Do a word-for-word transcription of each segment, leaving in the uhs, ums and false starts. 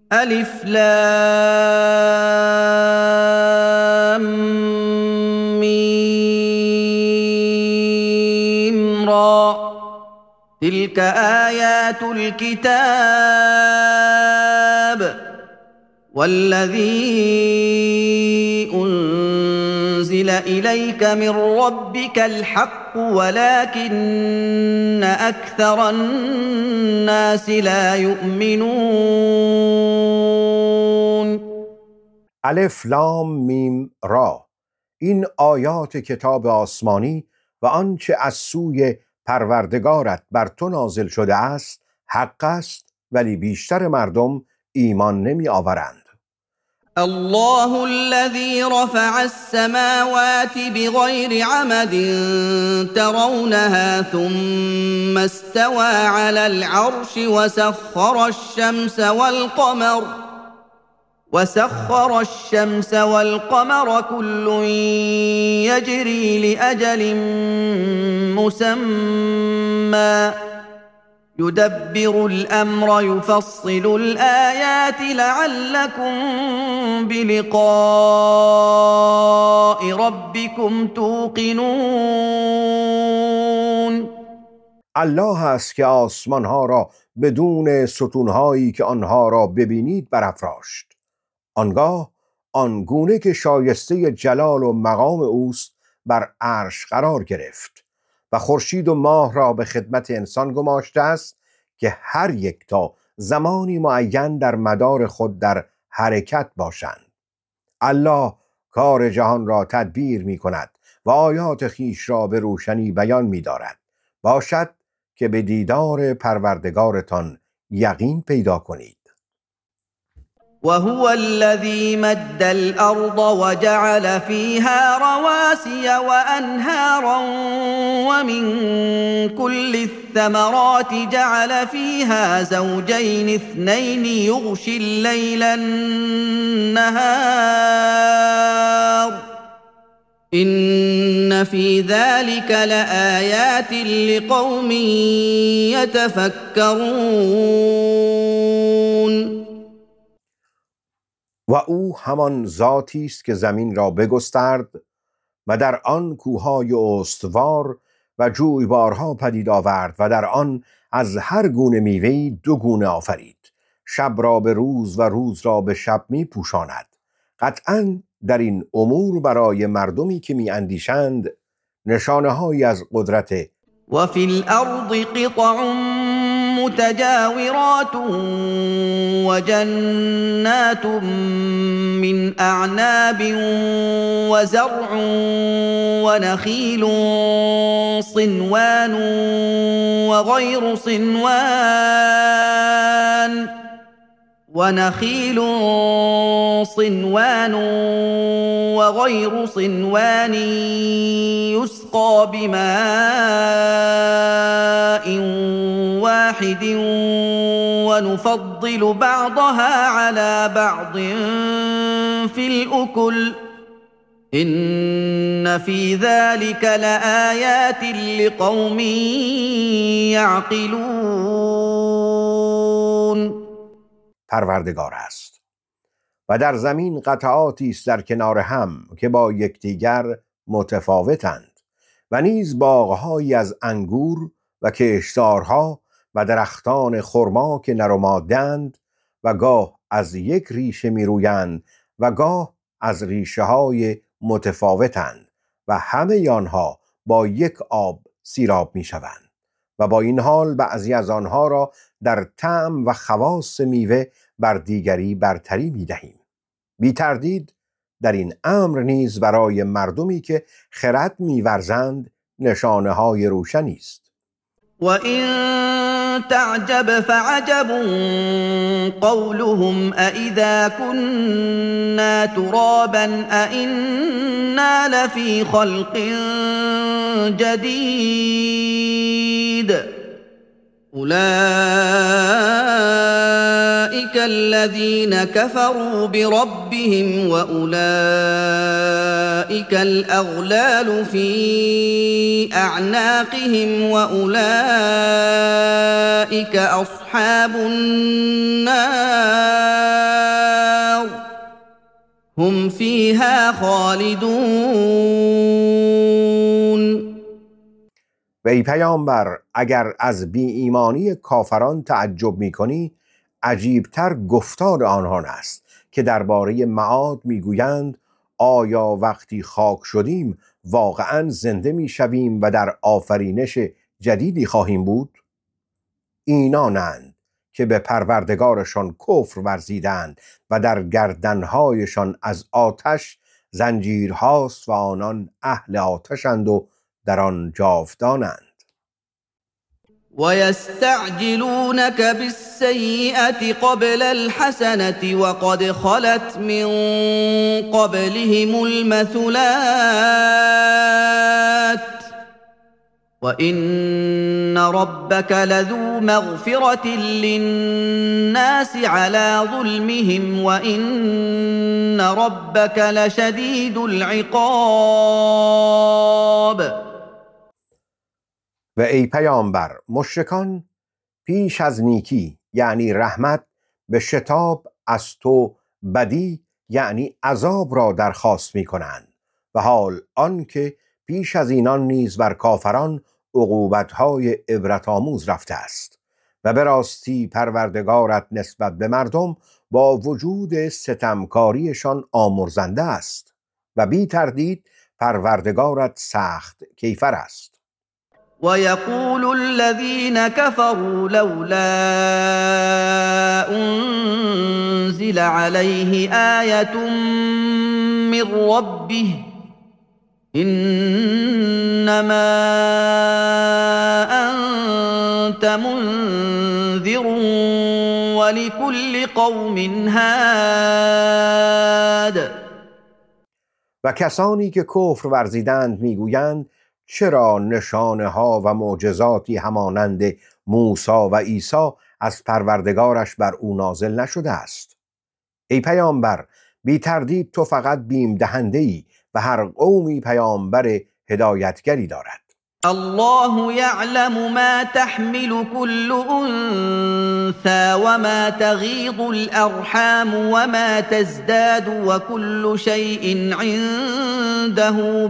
ألف لام ميم را تلك آيات الكتاب والذي أنزل إليك من ربك الحق ولكن أكثر الناس لا يؤمنون. الف لام میم را، این آیات کتاب آسمانی و آنچه از سوی پروردگارت بر تو نازل شده است حق است، ولی بیشتر مردم ایمان نمی آورند. الله الذي رفع السماوات بغير عمد ترونها ثم استوى على العرش وسخر الشمس والقمر وسخر الشمس والقمر كل يجري لأجل مسمى يدبر الأمر يفصل الآيات لعلكم بلقاء ربكم توقنون. الله است که آسمانها را بدون ستونهایی که آنها را ببینید برافراشت. آنگاه آنگونه که شایسته جلال و مقام اوست بر عرش قرار گرفت و خورشید و ماه را به خدمت انسان گماشته است که هر یک تا زمانی معین در مدار خود در حرکت باشند. الله کار جهان را تدبیر می کند و آیات خیش را به روشنی بیان می دارد. باشد که به دیدار پروردگارتان یقین پیدا کنید. وهو الذي مد الأرض وجعل فيها رواسي وأنهارا ومن كل الثمرات جعل فيها زوجين اثنين يغشي الليل النهار إن في ذلك لآيات لقوم يتفكرون. و او همان ذاتی است که زمین را بگسترد و در آن کوههای استوار و جویبارها پدید آورد و در آن از هر گونه میوه‌ای دو گونه آفرید. شب را به روز و روز را به شب می پوشاند. قطعاً در این امور برای مردمی که می اندیشند نشانه‌هایی از قدرت و فی الارض قطع متجاورات وجنات من أعناب وزرع ونخيل صنوان وغير صنوان ونخيل صنوان وغير صنوان يسقى بماء واحد ونفضل بعضها على بعض في الأكل إن في ذلك لآيات لقوم يعقلون. پروردگار است و در زمین قطعاتی است در کنار هم که با یکدیگر متفاوتند و نیز باغهایی از انگور و کشتارها و درختان خرما که نر و ماده‌اند و گاه از یک ریشه می رویند و گاه از ریشه های متفاوتند و همه آنها با یک آب سیراب می شوند و با این حال بعضی از آنها را در طعم و خواص میوه بر دیگری برتری می دهیم. بی تردید در این امر نیز برای مردمی که خرد می ورزند نشانه های روشنی است. و این تعجب فعجب قولهم أإذا كنا ترابا أإنا لفي خلق جديد أولئك الذين كفروا بربهم وأولئك الأغلال في أعناقهم وأولئك أصحاب النار هم فيها خالدون. و ای پیامبر اگر از بی ایمانی کافران تعجب می کنی، عجیبتر گفتار آنان است که درباره معاد میگویند آیا وقتی خاک شدیم واقعا زنده می شویم و در آفرینش جدیدی خواهیم بود؟ اینانند که به پروردگارشان کفر ورزیدند و در گردنهایشان از آتش زنجیرهاست و آنان اهل آتشند و در آن جاودانند. ويستعجلونك بالسيئة قبل الحسنة وقد خلت من قبلهم المثلات وإن ربك لذو مغفرة للناس على ظلمهم وإن ربك لشديد العقاب. و ای پیامبر مشرکان پیش از نیکی یعنی رحمت به شتاب از تو بدی یعنی عذاب را درخواست می کنند و حال آنکه پیش از اینان نیز بر کافران عقوبت‌های عبرت آموز رفته است و به راستی پروردگارت نسبت به مردم با وجود ستمکاریشان آمرزنده است و بی تردید پروردگارت سخت کیفر است. ويقول الذين كفروا لولا أنزل عليه آية من ربه إنما أنت منذر ولكل قوم هاد. و کسانی که کفر ورزیدند میگویند چرا نشانه ها و معجزاتی همانند موسی و عیسی از پروردگارش بر او نازل نشده است؟ ای پیامبر بی تردید تو فقط بیم دهنده ای و هر قومی پیامبر هدایتگری دارد. الله يعلم ما تحمل كل أنثى وما تغيض الأرحام وما تزداد وكل شيء عنده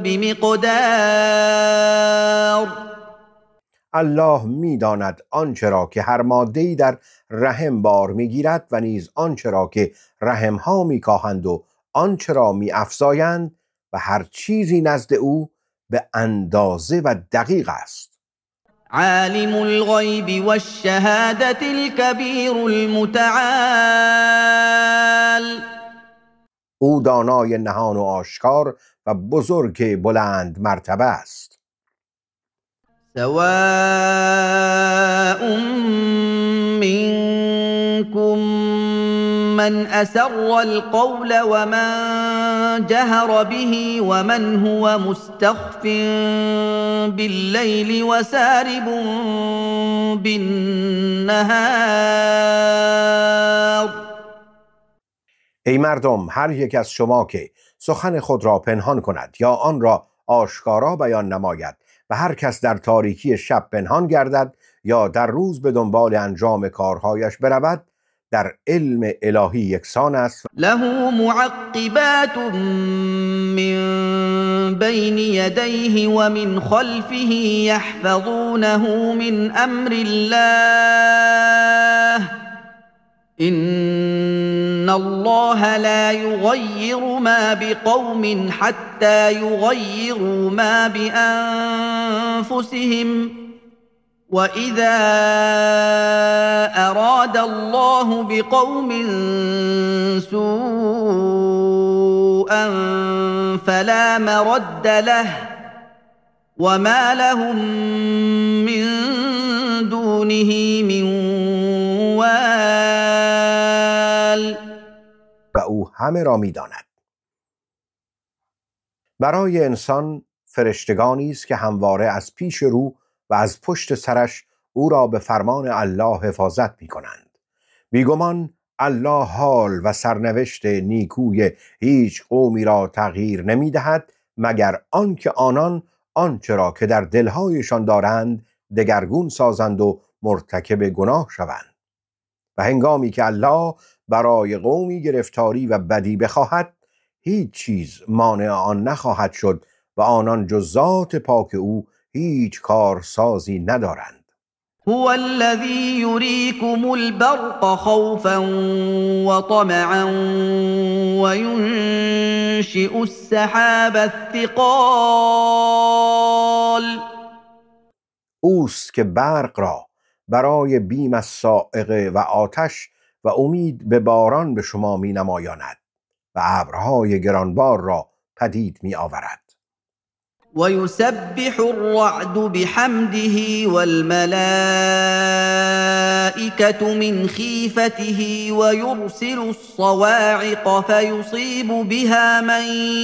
بمقدار. الله میداند آنچه را که هر ماده‌ای در رحم بار میگیرد و نیز آنچه را که رحمها میکاهند و آنچه را میافزایند و هر چیزی نزد او به اندازه و دقیق است. عالم الغیب والشهادة الكبیر المتعال. او دانای نهان و آشکار و بزرگ بلند مرتبه است. سواء منكم من أسر القول ومن جهر به ومن هو مستخف بالليل وسارب بالنهار. ای مردم هر یک از شما که سخن خود را پنهان کند یا آن را آشکارا بیان نماید و هر کس در تاریکی شب پنهان گردد یا در روز به دنبال انجام کارهایش برود در علم الهی یکسان است. له معقبات من بین یدیه و من خلفه یحفظونه من امر الله ان الله لا يغير ما بقوم حتى يغيروا ما بأنفسهم وإذا أراد الله بقوم سوءا فلا مرد له وما لهم من دونه من وال. و او همه را می‌داند. برای انسان فرشتگانی است که همواره از پیش رو و از پشت سرش او را به فرمان الله حفاظت می‌کنند. بیگمان الله حال و سرنوشت نیکوی هیچ قومی را تغییر نمی‌دهد مگر آنکه آنان آنچه را که در دلهایشان دارند دگرگون سازند و مرتکب گناه شوند. و هنگامی که الله برای قومی گرفتاری و بدی بخواهد هیچ چیز مانع آن نخواهد شد و آنان جز ذات پاک او هیچ کارسازی ندارند. هو الذي يريكم البرق خوفا وطمعا وينشئ السحاب الثقال. اوست که برق را برای بیم از صاعقه و آتش و امید به باران به شما می نمایاند و ابرهای گرانبار را پدید می آورد. ويسبح الرعد بحمده والملائكة من خيفته ويرسل الصواعق فيصيب بها من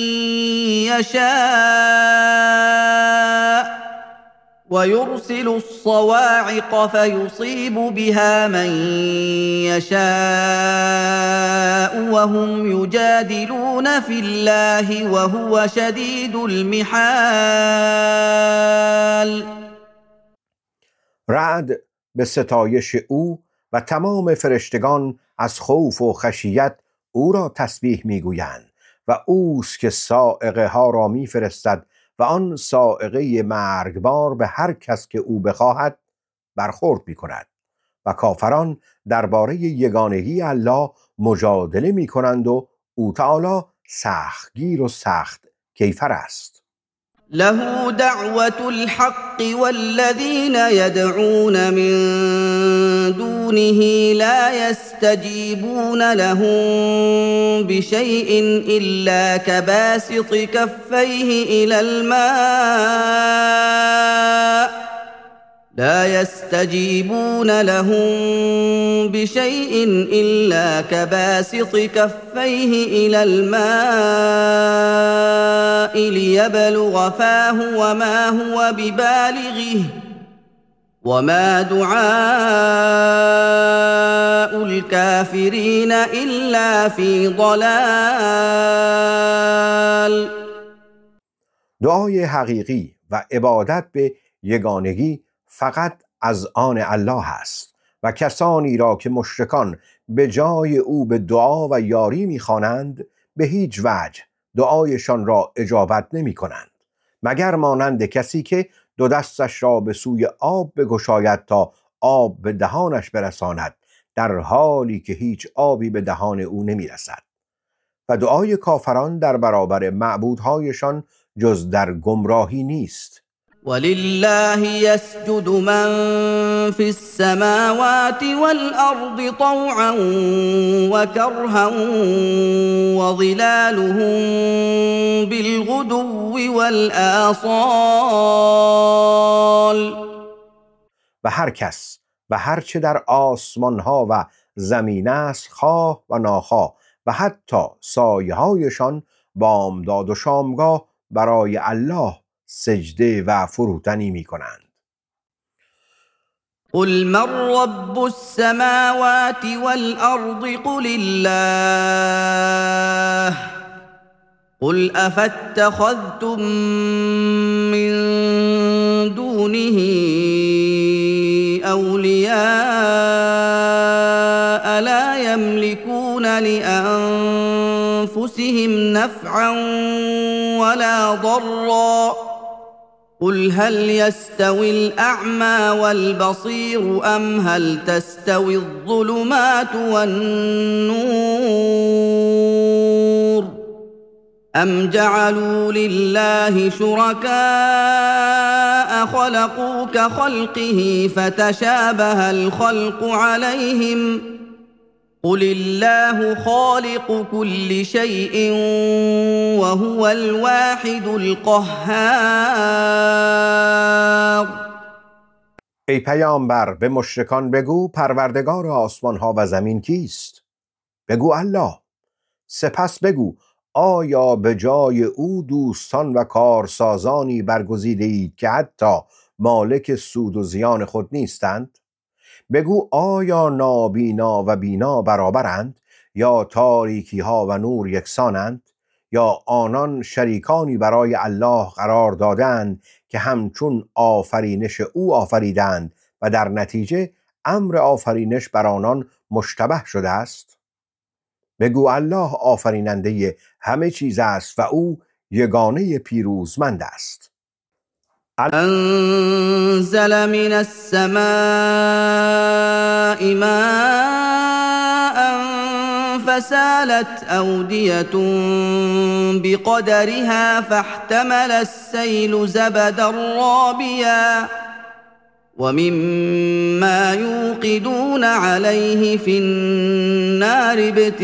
يشاء ويرسل الصواعق فيصيب بها من يشاء وهم يجادلون في الله وهو شديد المحال. رعد به ستایش او و تمام فرشتگان از خوف و خشیت او را تسبیح میگویند و اوست که صاعقه ها را میفرستد و آن صاعقه مرگبار به هر کس که او بخواهد برخورد می کند و کافران درباره یگانگی الله مجادله می کنند و او تعالی سختگیر و سخت کیفر است. له دعوة الحق والذين يدعون من دونه لا يستجيبون لهم بشيء إلا كباسط كفيه إلى الماء لا يستجيبون لهم بشيء إلا كباسط كفيه إلى الماء ليبلغ فاه وما هو ببالغه وما دعاء الكافرين إلا في ضلال. دعای حقیقی و عبادت به یگانگی فقط از آن الله است و کسانی را که مشرکان به جای او به دعا و یاری می‌خوانند به هیچ وجه دعایشان را اجابت نمی کنند مگر مانند کسی که دو دستش را به سوی آب بگشاید تا آب به دهانش برساند در حالی که هیچ آبی به دهان او نمی رسد. و دعای کافران در برابر معبودهایشان جز در گمراهی نیست. ولله يسجد من في السماوات والأرض طوعا وكرها وظلالهم بالغدو والآصال. و هر کس و هر چه در آسمان ها و زمین است خواه و ناخواه و حتی سایه هایشان بامداد و شامگاه برای الله سجده و فروتنی می کنند. قل من رب السماوات والأرض قل الله قل أفاتخذتم من دونه أولياء لا يملكون لأنفسهم نفعا ولا ضرا قل هل يستوي الأعمى والبصير أم هل تستوي الظلمات والنور أم جعلوا لله شركاء خلقوا كخلقه فتشابه الخلق عليهم قل الله خالق كل شيء وهو الواحد القهار. ای پیامبر به مشرکان بگو پروردگار آسمان ها و زمین کیست؟ بگو الله. سپس بگو آیا به جای او دوستان و کارسازانی برگزیده اید که حتی مالک سود و زیان خود نیستند؟ بگو آیا نابینا و بینا برابرند یا تاریکی ها و نور یکسانند یا آنان شریکانی برای الله قرار دادند که همچون آفرینش او آفریدند و در نتیجه امر آفرینش بر آنان مشتبه شده است؟ بگو الله آفریننده همه چیز است و او یگانه پیروزمند است. انزل من السماء ماء فسالت أودية بقدرها فاحتمل السيل زبدا رابيا ومما يوقدون عليه في النار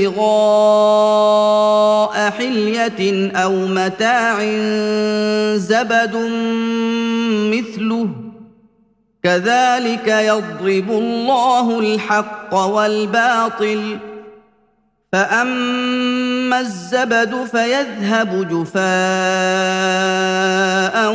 ابتغاء حلية أو متاع زبد مثله كذلك يضرب الله الحق والباطل فأما الزبد فيذهب جفاء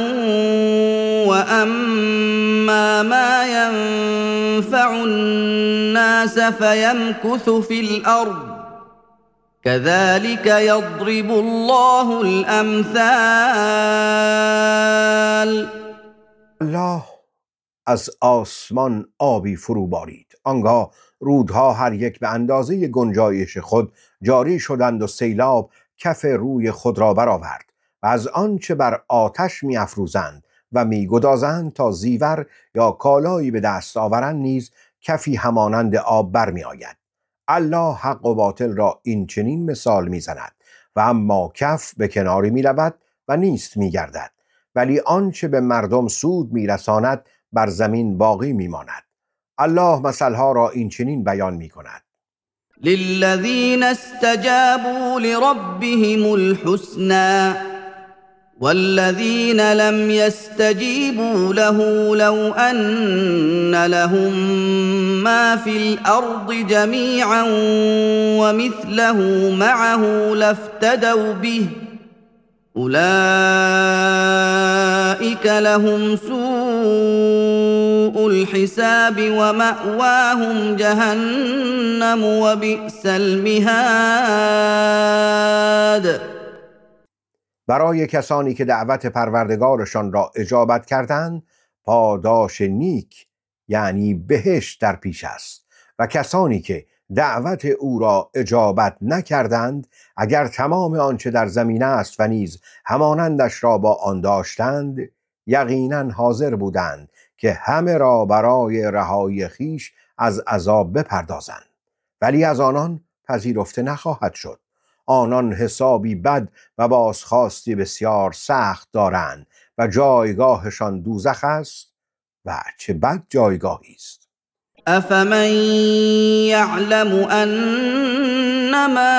وأما ما ينفع الناس فيمكث في الأرض كذلك يضرب الله الأمثال. الله از آسمان آبی فرو بارید، آنگاه رودها هر یک به اندازه گنجایش خود جاری شدند و سیلاب کف روی خود را برآورد و از آنچه بر آتش می افروزند و می گدازند تا زیور یا کالایی به دست آورند نیز کفی همانند آب برمی آید. الله حق و باطل را این چنین مثال می زند و اما کف به کناری می رود و نیست می گردد، ولی آنچه به مردم سود می رساند بر زمین باقی می ماند. الله مثلها را این چنین بیان می کند: للذین استجابوا لربهم الحسنى والذین لم يستجيبوا له لو أن لهم ما في الأرض جميعا ومثله معه لافتدوا به أولئك لهم سوء الحساب ومأواهم جهنم وبئس المهاد. برای کسانی که دعوت پروردگارشان را اجابت کردند پاداش نیک یعنی بهشت در پیش است و کسانی که دعوت او را اجابت نکردند اگر تمام آنچه در زمین است و نیز همانندش را با آن داشتند یقینا حاضر بودند که همه را برای رهایی خیش از عذاب بپردازند، ولی از آنان پذیرفته نخواهد شد. آنان حسابی بد و بازخواستی بسیار سخت دارند و جایگاهشان دوزخ است و چه بد جایگاهی است. افمن یعلم انما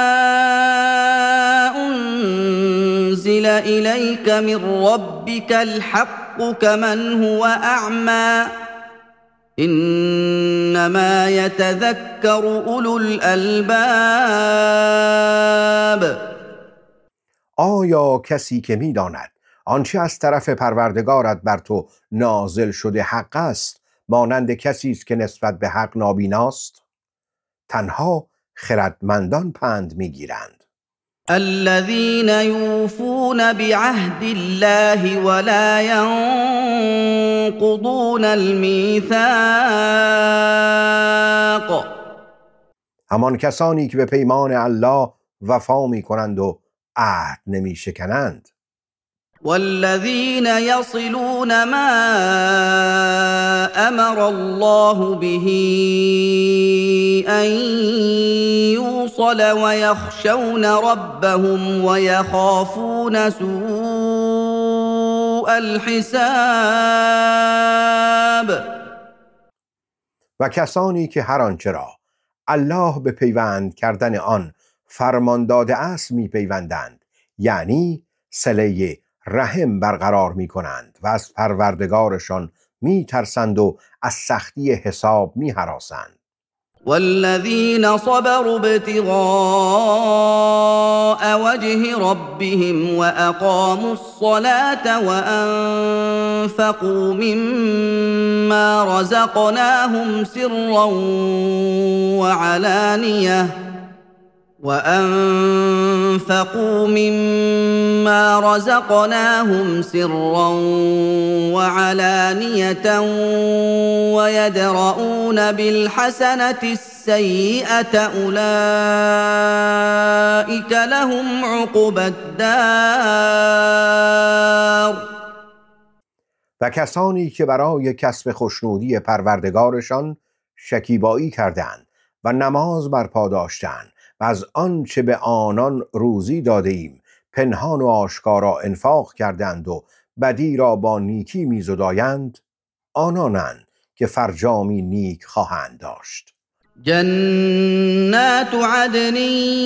انزل الیک من ربک الحق کمن هو اعمی انما یتذکر اولو الالباب. آیا کسی که می‌داند آنچه از طرف پروردگارت بر تو نازل شده حق است مانند کسی است که نسبت به حق نابیناست؟ تنها خردمندان پند میگیرند. الذين يوفون بعهد الله ولا ينقضون الميثاق. همان کسانی که به پیمان الله وفا میکنند و عهد نمیشکنند. والذين يصلون ما امر الله به ان يوصل ويخشون ربهم ويخافون سوء الحساب. و کسانی که هر آنچه را الله به پیوند کردن آن فرمان داده است می پیوندند، یعنی صله رحم برقرار می کنند و از پروردگارشان می ترسند و از سختی حساب می هراسند. والذین صبروا ابتغاء وجه ربهم واقاموا الصلاة وانفقوا مما رزقناهم سرا وعلانیة وأنفقوا مما رزقناهم سرا وعلانية ويدرؤون بالحسنة السيئة أولئك لهم عقبى الدار. و کسانی که برای کسب خوشنودی پروردگارشان شکیبایی کردند و نماز برپا داشتند و از آنچه به آنان روزی داده ایم پنهان و آشکارا انفاق کردند و بدی را با نیکی می‌زدایند، آنانند که فرجامی نیک خواهند داشت. جنات عدن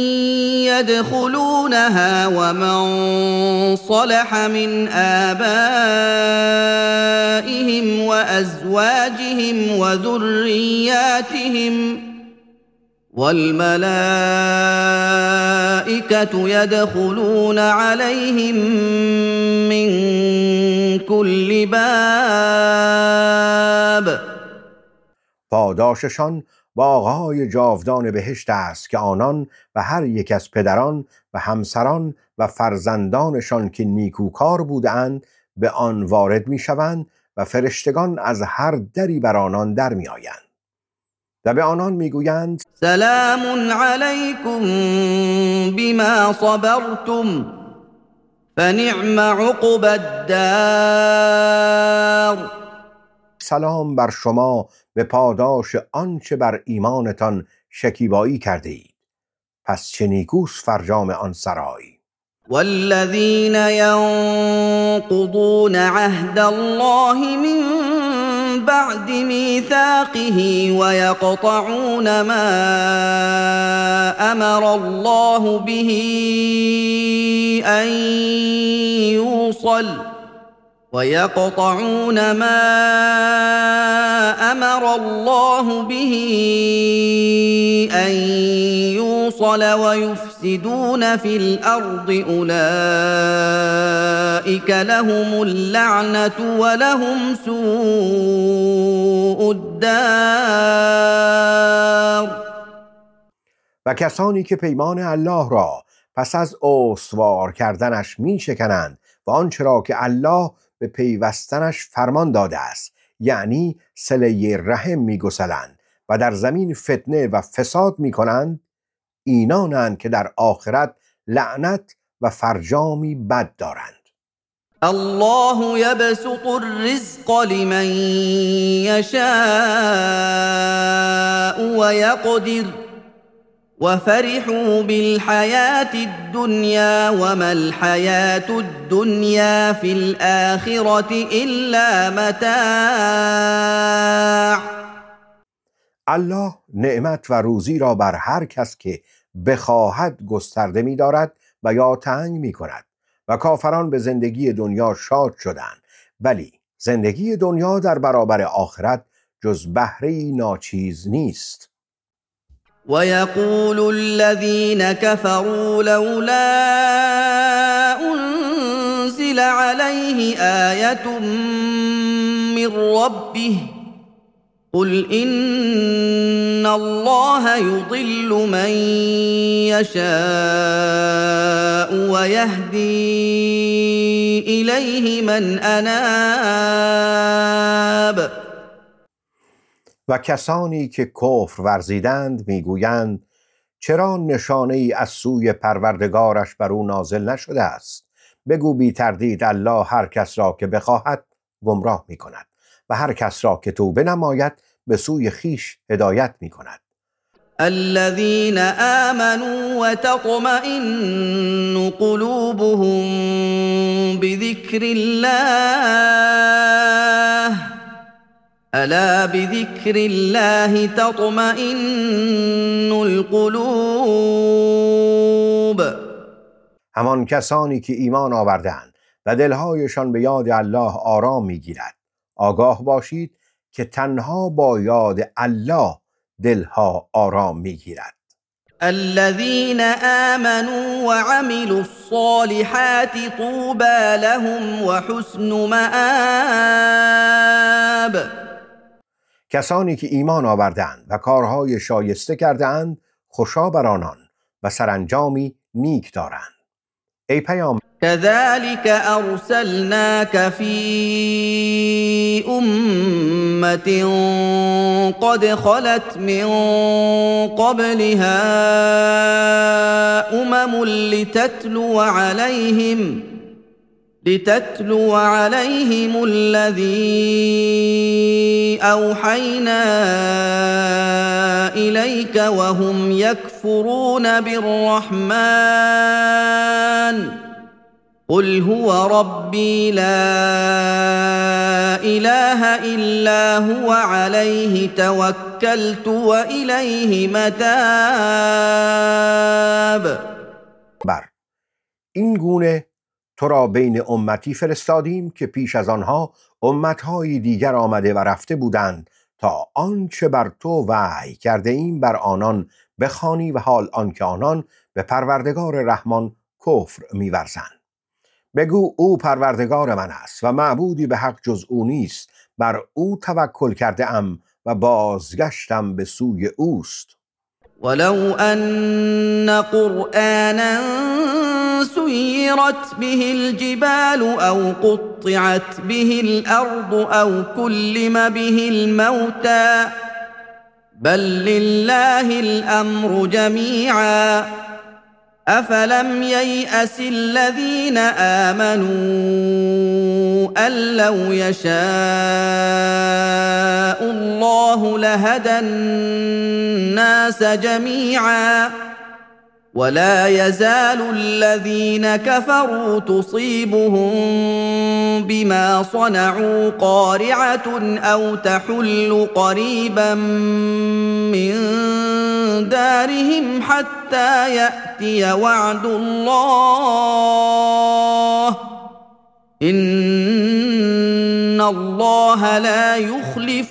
يدخلونها ومن صلح من آبائهم وأزواجهم وذرياتهم والملائكة يدخلون عليهم من كل باب. پاداششان باغ‌های جاودان بهشت است که آنان و هر یک از پدران و همسران و فرزندانشان که نیکوکار بودند به آن وارد می‌شوند و فرشتگان از هر دری بر آنان در می‌آیند و به آنان می‌گویند سلام علیکم بما صبرتم فنعم عقبی الدار. سلام بر شما به پاداش آنچه بر ایمانتان شکیبایی کرده اید، پس چه نیکوست فرجام آن سرای. والذین ینقضون عهد الله من بعد میثاقه ویقطعون ما امر الله به ان یوصل ويقطعون ما أمر الله به أن يوصل ويفسدون في الأرض أولئك لهم اللعنة ولهم سوء الدار. و کسانی که پیمان الله را پس از استوار کردنش می شکنند و آنچه را که الله به پیوستنش فرمان داده است، یعنی صله رحم می‌گسلند و در زمین فتنه و فساد می‌کنند، اینانند که در آخرت لعنت و فرجامی بد دارند. الله یبسط الرزق لمن یشاء و یقدر وفرحوا بالحياة الدنيا وما الحياة الدنيا في الآخرة إلا متاع. الله نعمت و روزی را بر هر کس که بخواهد گسترده می دارد و یا تنگ می کند و کافران به زندگی دنیا شاد شدند، ولی زندگی دنیا در برابر آخرت جز بهره‌ای ناچیز نیست. ويقول الذين كفروا لولا أنزل عليه آية من ربه قل إن الله يضل من يشاء ويهدي إليه من أناب. و کسانی که کفر ورزیدند میگویند چرا نشانه ای از سوی پروردگارش بر او نازل نشده است؟ بگو بی تردید الله هر کس را که بخواهد گمراه می کند و هر کس را که توبه نماید به سوی خیش هدایت می کند. الذين آمنوا وتطمئن قلوبهم بذكر الله الا بذكر الله تطمئن القلوب. همان کسانی که ایمان آوردند و دلهایشان به یاد الله آرام میگیرد. آگاه باشید که تنها با یاد الله دلها آرام میگیرد. الذين آمنوا وعملوا الصالحات طوبى لهم وحسن مآب. کسانی که ایمان آوردند و کارهای شایسته کردند خوشا بر آنان و سرانجامی نیک دارند. ای پیامبر، كذلك أرسلناك في أمة قد خلت من قبلها أمم لتتلو عليهم لتتلو عليهم الذي أوحينا إليك وهم يكفرون بالرحمن قل هو ربي لا إله إلا هو عليه توكلت وإليه متاب. بر این گونه تو را بین امتی فرستادیم که پیش از آنها امتهای دیگر آمده و رفته بودند تا آنچه بر تو وحی کرده ایم بر آنان بخوانی و حال آنکه آنان به پروردگار رحمان کفر می‌ورزند. بگو او پروردگار من است و معبودی به حق جز او نیست، بر او توکل کرده ام و بازگشتم به سوی اوست. ولو ان قرآنا سيرت به الجبال او قطعت به الارض او كلم به الموتى بل لله الامر جميعا أفلم ييأس الذين آمنوا أن لو يشاء الله لهدى الناس جميعا ولا يزال الذين كفروا تصيبهم بما صنعوا قارعة أو تحل قريبا من دارهم حتى يأتي وعد الله إن الله لا يخلف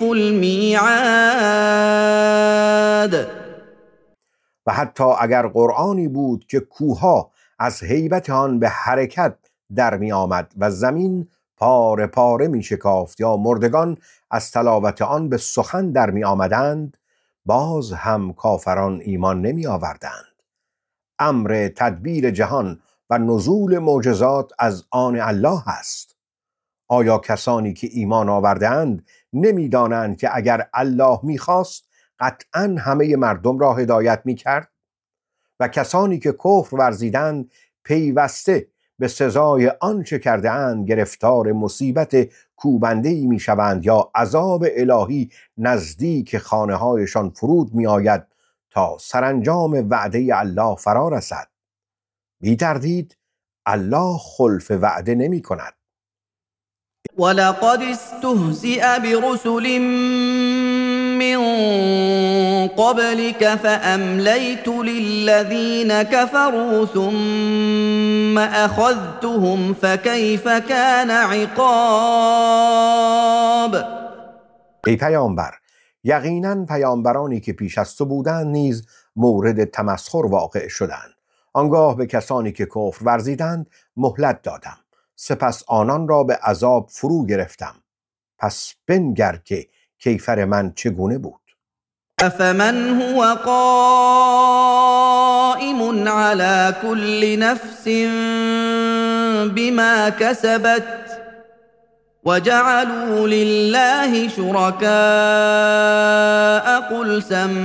الميعاد. و حتی اگر قرآنی بود که کوها از هیبت آن به حرکت در می آمد و زمین پاره پاره می شکافت یا مردگان از تلاوت آن به سخن در می آمدند، باز هم کافران ایمان نمی آوردند. امر تدبیر جهان و نزول معجزات از آن الله است. آیا کسانی که ایمان آوردند نمی دانند که اگر الله می خواست قطعاً همه مردم را هدایت می کرد؟ و کسانی که کفر ورزیدند پیوسته به سزای آنچه کرده اند گرفتار مصیبت کوبنده‌ای می شوند یا عذاب الهی نزدیک خانه هایشان فرود می آید تا سرانجام وعده الله فرا رسد. بی تردید الله خلف وعده نمی کند. ولقد استهزئ برسل من قبلك فأمليت للذين كفروا ثم أخذتهم فكيف كان عقاب. ای پیامبر، یقینا پیامبرانی که پیش از تو بودند نیز مورد تمسخر واقع شدند. آنگاه به کسانی که کفر ورزیدند مهلت دادم، سپس آنان را به عذاب فرو گرفتم. پس بنگر که کیفر من چگونه بود. أفمن هو قائم على كل نفس بما كسبت وجعلوا لله شركاء قل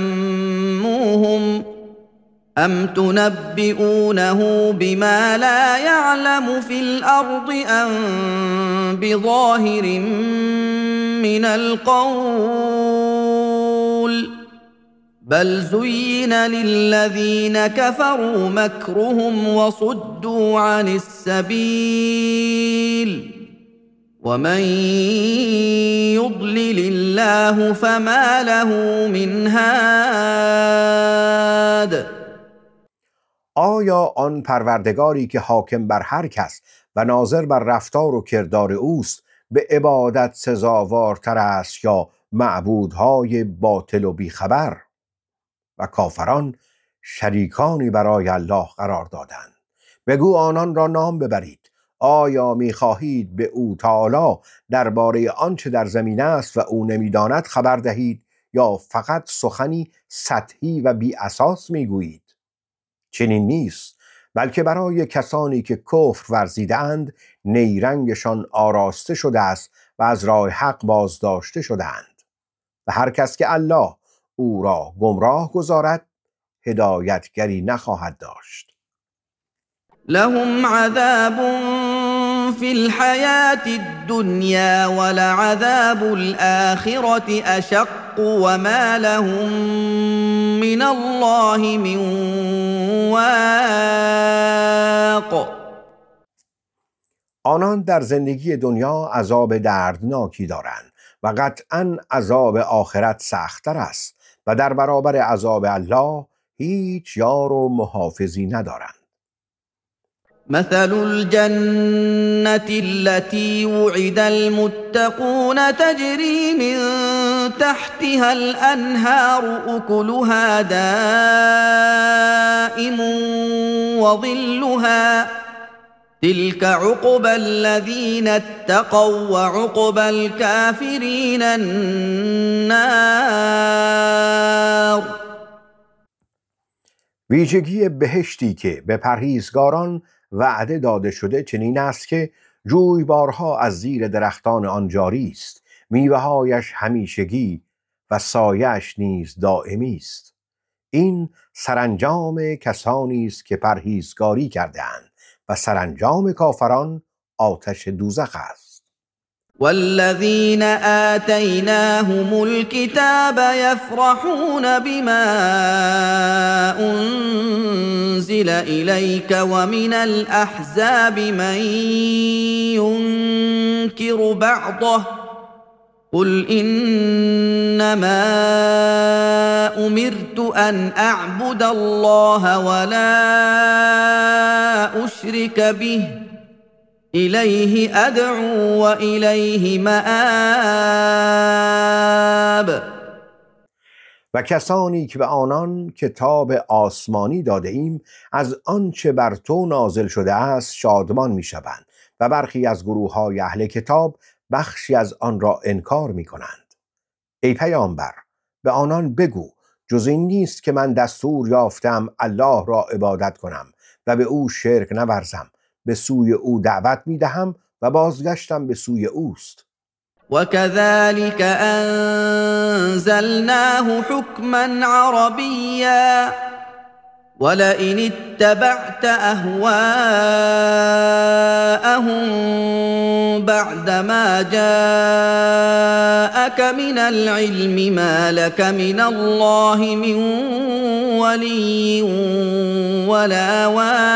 سموهم أم تنبئونه بما لا يعلم في الأرض أم بظاهر من القول بل زين للذين كفروا مكرهم وصدوا عن السبيل ومن يضلل الله فما له من هاد. آیا آن پروردگاری که حاکم بر هر کس و ناظر بر رفتار و کردار اوست به عبادت سزاوارتر است یا معبودهای باطل و بیخبر؟ و کافران شریکانی برای الله قرار دادند. بگو آنان را نام ببرید. آیا می‌خواهید به او تعالی درباره آنچه در زمین است و او نمی‌داند خبر دهید یا فقط سخنی سطحی و بی اساس می‌گویید؟ چنین نیست، بلکه برای کسانی که کفر ورزیدند نیرنگشان آراسته شده است و از راه حق بازداشته شدند و هر کس که الله او را گمراه گذارد هدایتگری نخواهد داشت. لهم عذاب في الحياة الدنيا ولعذاب الآخرة أشق وما لهم من الله من واق. آنان در زندگی دنیا عذاب دردناکی دارند و قطعاً عذاب آخرت سخت‌تر است و در برابر عذاب الله هیچ یار و محافظی ندارند. مثل الجنة التي وعد المتقون تجري من تحتها الأنهار أكلها دائم وظلها تلك عقبى الذين اتقوا وعقبى الكافرين النار. ویژگی بهشتی که به پرهیزگاران وعده داده شده چنین است که جویبارها از زیر درختان آن جاری است، میوه‌هایش همیشگی و سایه‌اش نیز دائمی است. این سرانجام کسانی است که پرهیزگاری کرده‌اند و سرانجام کافران آتش دوزخ است. والذين آتيناهم الكتاب يفرحون بما أنزل إليك ومن الأحزاب من ينكر بعضه قل إنما أمرت أن أعبد الله ولا أشرك به إليه أدعو وإليه مآب. و کسانی که به آنان کتاب آسمانی داده ایم از آنچه بر تو نازل شده است شادمان می شوند و برخی از گروه های اهل کتاب بخشی از آن را انکار می کنند. ای پیامبر به آنان بگو جز این نیست که من دستور یافتم الله را عبادت کنم و به او شرک نورزم، به سوی او دعوت می دهم و بازگشتم به سوی اوست. وكذلك أنزلناه حكما عربيا ولئن اتبعت أهواءهم بعدما جاءك من العلم ما لك من الله من ولي ولا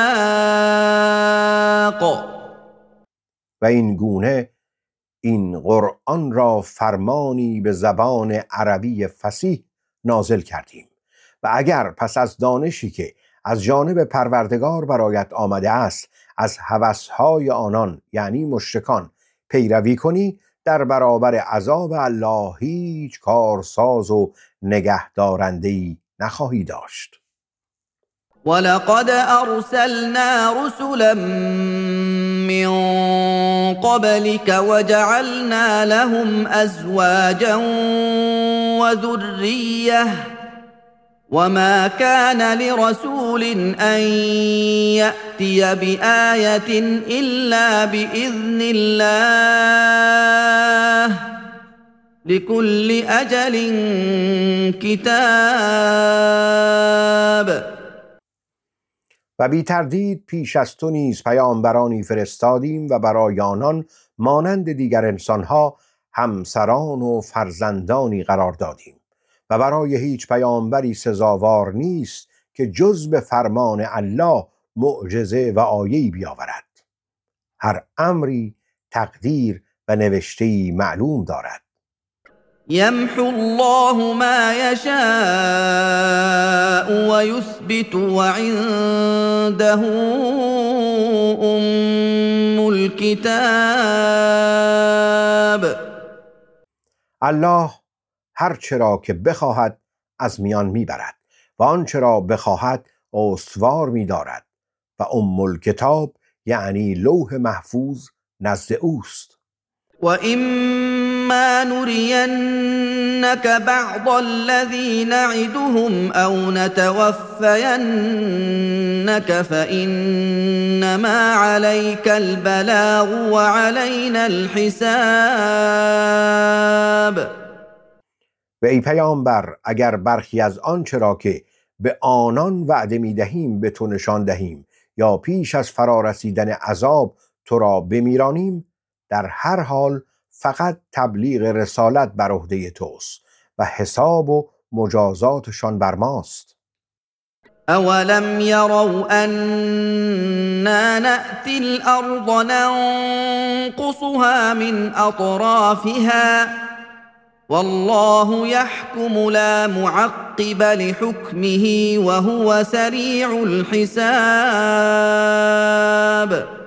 واق. و این گونه این قرآن را فرمانی به زبان عربی فصیح نازل کردیم و اگر پس از دانشی که از جانب پروردگار برایت آمده است از هوسهای آنان یعنی مشرکان پیروی کنی در برابر عذاب الله هیچ کارساز و نگهدارنده‌ای نخواهی داشت. ولقد أرسلنا رسلا من قبلك وجعلنا لهم أزواجا وذرية وما كان لرسول أن يأتي بآية إلا بإذن الله لكل أجل كتاب. و بی تردید پیش از تو نیز پیامبرانی فرستادیم و برای آنان مانند دیگر انسانها همسران و فرزندانی قرار دادیم و برای هیچ پیامبری سزاوار نیست که جز به فرمان الله معجزه و آیه‌ای بیاورد. هر امری تقدیر و نوشته‌ای معلوم دارد. يمحو الله ما يشاء ويثبت وعنده أم الكتاب. الله هر چرا که بخواهد از میان میبرد و آنچه را بخواهد استوار می‌دارد و ام الکتاب یعنی لوح محفوظ نزد اوست. وَإِمَّا نُرِيَنَّكَ بَعْضَ الَّذِي نَعِدُهُمْ أَوْ نَتَوَفَّيَنَّكَ فَإِنَّمَا عَلَيْكَ الْبَلَاغُ وَعَلَيْنَا الْحِسَابُ. و ای پیامبر، اگر برخی از آنچه را که به آنان وعده می دهیم به تو نشان دهیم یا پیش از فرارسیدن عذاب تو را بمیرانیم، در هر حال فقط تبلیغ رسالت بر عهده توست و حساب و مجازاتشان بر ماست. أَوَلَمْ يَرَوْا أَنَّا نَأْتِي الْأَرْضَ نَنقُصُهَا مِنْ أَطْرَافِهَا وَاللَّهُ يَحْكُمُ لَا مُعَقِّبَ لِحُكْمِهِ وَهُوَ سَرِيعُ الْحِسَابِ.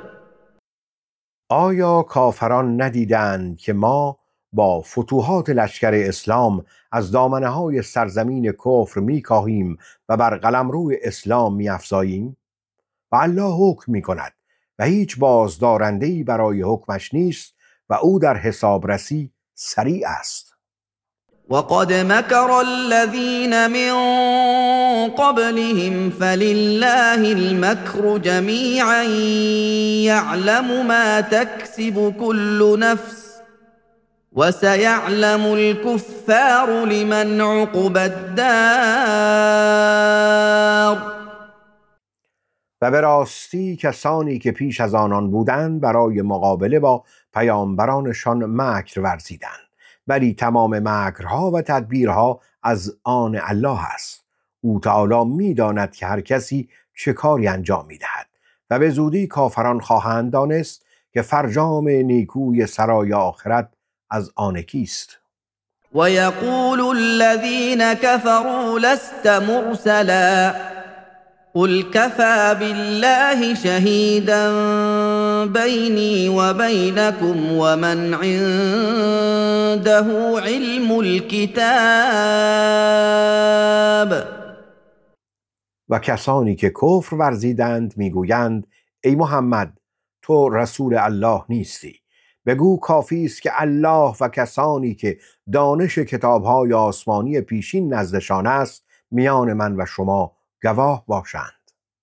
آیا کافران ندیدند که ما با فتوحات لشکر اسلام از دامنه‌های سرزمین کفر می‌کاهیم و بر قلمرو اسلام می‌افزاییم؟ و الله حکم می‌کند و هیچ بازدارنده‌ای برای حکمش نیست و او در حسابرسی سریع است. وَقَدْ مَكَرَ الَّذِينَ مِن قَبْلِهِمْ فَلِلَّهِ الْمَكْرُ جَمِيعًا يَعْلَمُ مَا تَكْسِبُ كُلُّ نَفْسٍ وَسَيَعْلَمُ الْكُفَّارُ لِمَنْ عُقْبَى الدَّارِ. و به راستی کسانی که پیش از آنان بودند برای مقابله با پیامبرانشان مکر ورزیدند، ولی تمام مکرها و تدبیرها از آن الله است. او تعالی می داند که هر کسی چه کاری انجام می دهد و به زودی کافران خواهند دانست که فرجام نیکوی سرای آخرت از آن کیست. وَيَقُولُ الَّذِينَ كَفَرُوا لَسْتَ مُرْسَلًا قُلْ كَفَى بِاللَّهِ شَهِيدًا بَيْنِي وَبَيْنَكُمْ وَمَنْ عِندَهُ عِلْمُ الْكِتَابِ. و کسانی که کفر ورزیدند میگویند ای محمد، تو رسول الله نیستی. بگو کافی است که الله و کسانی که دانش کتاب‌های آسمانی پیشین نزدشان است میان من و شما گواه باشند.